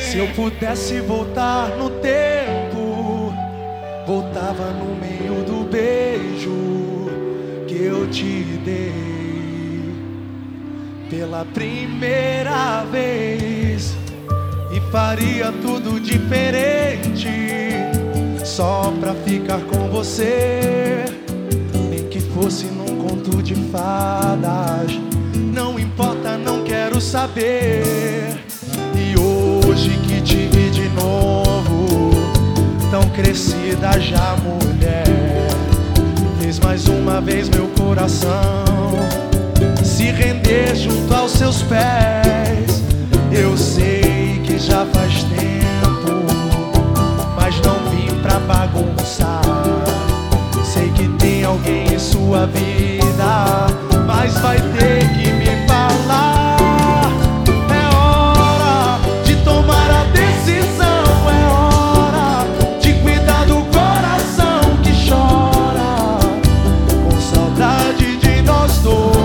Se eu pudesse voltar no tempo, voltava no meio do beijo que eu te dei pela primeira vez, e faria tudo diferente só pra ficar com você. Nem que fosse num conto de fadas, não importa, não quero saber. E hoje que te vi de novo, tão crescida já, mulher, fez mais uma vez meu coração se render junto aos seus pés. Eu sei que já faz tempo, mas não vim pra bagunçar. Sei que tem alguém em sua vida, mas vai ter que me falar. É hora de tomar a decisão, é hora de cuidar do coração que chora com saudade de nós dois.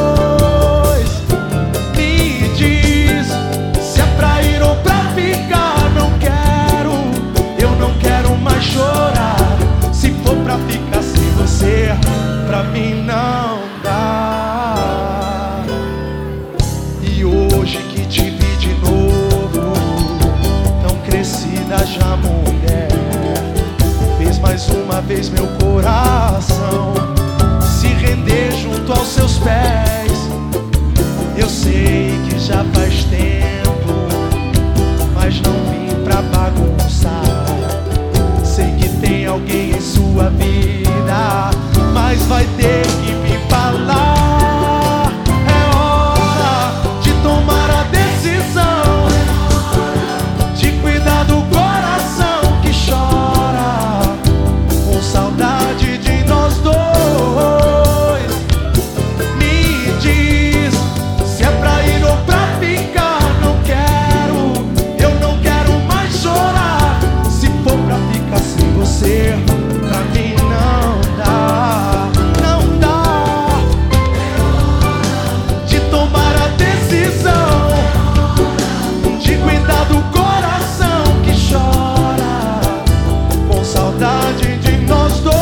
Me diz se é pra ir ou pra ficar. Não quero, eu não quero mais chorar. Se for pra ficar sem você, pra mim não dá. E hoje que te vi de novo, tão crescida já, mulher, fez mais uma vez meu coração se render junto aos seus pés. Eu sei que já faz tempo, mas não vim pra bagunçar. Sei que tem alguém em sua vida, mas vai ter que me falar. É hora de tomar a decisão, de cuidar do coração que chora com saudade de nós dois. Me diz se é pra ir ou pra ficar. Não quero, eu não quero mais chorar. Se for pra ficar sem você, pra mim não dá, não dá. De tomar a decisão, de cuidar do coração que chora com saudade de nós dois.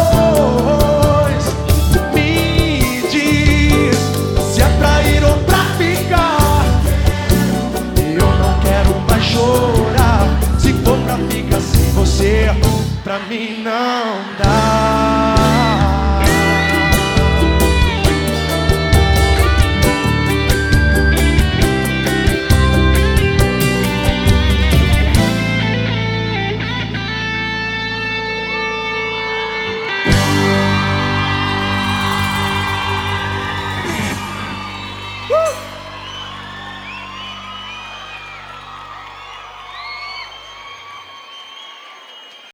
Me diz se é pra ir ou pra ficar. Eu não quero mais chorar. Se for pra ficar sem você, pra mim não